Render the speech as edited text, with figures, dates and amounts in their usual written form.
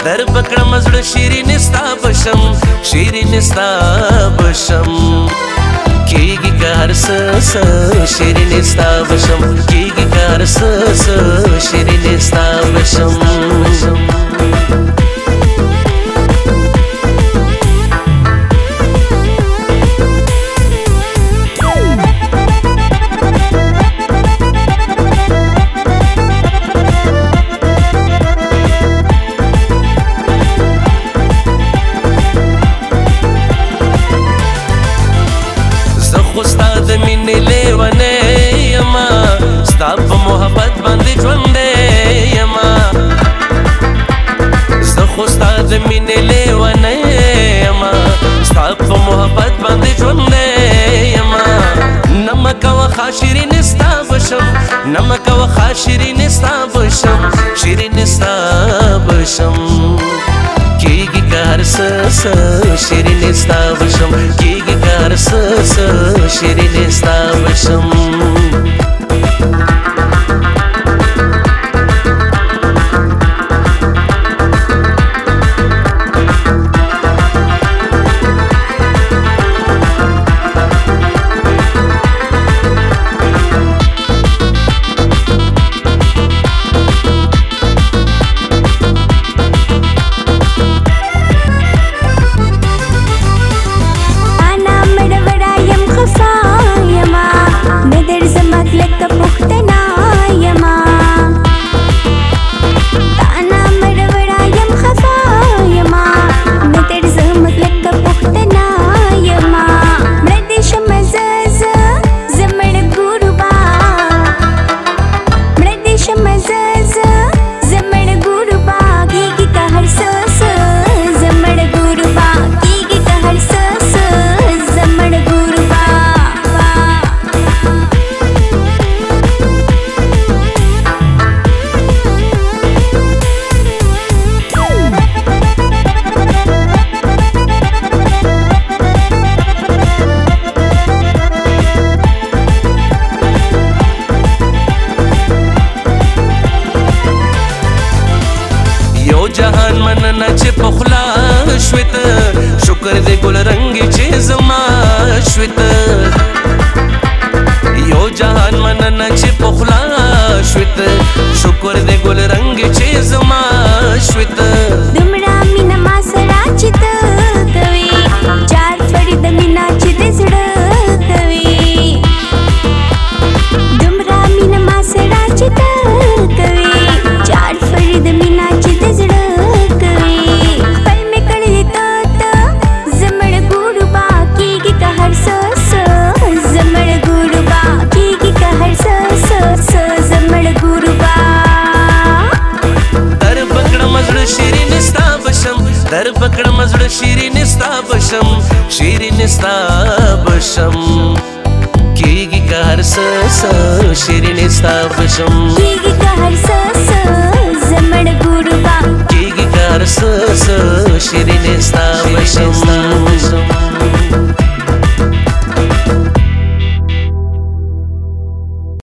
در بکړم زړه شیرین ستا بشم شیرین ستا بشم کیږي که هر څه شیرین ستا بشم کیږي که هر څه شیرین ستا بشم استاد مینې لیونې یما ستا په محبت باندې ژوندې یما زه خو ستا د مینې لیونې یما ستا په محبت باندې ژوندې یما نه مه کوه ښه شیرین ستا بشم نه مه کوه ښه شیرین ستا بشم شیرین ستا بشم کیږي که هر څه شیرین ستا بشم کیږي که هر څه شیرین ستا بشم جهان مننه چې په خوله شویت شکر دې ګل رنګي چې زما شویت یو جهان مننه چې په خوله شویت شکر دې ګل رنګي چې زما شویت دومره مینه ما سره چې ته کوي چار فړې د مینا چې دې زړه کوي دومره مینه ما سره چې ته کوي چار فړې د مینا چې دې زړه در پکړم زړه شیرین ستا بشم شیرین ستا بشم کیږي که هر څه شیرین ستا بشم کیږي که هر څه زمړ ګوربا کیږي که هر څه شیرین ستا بشم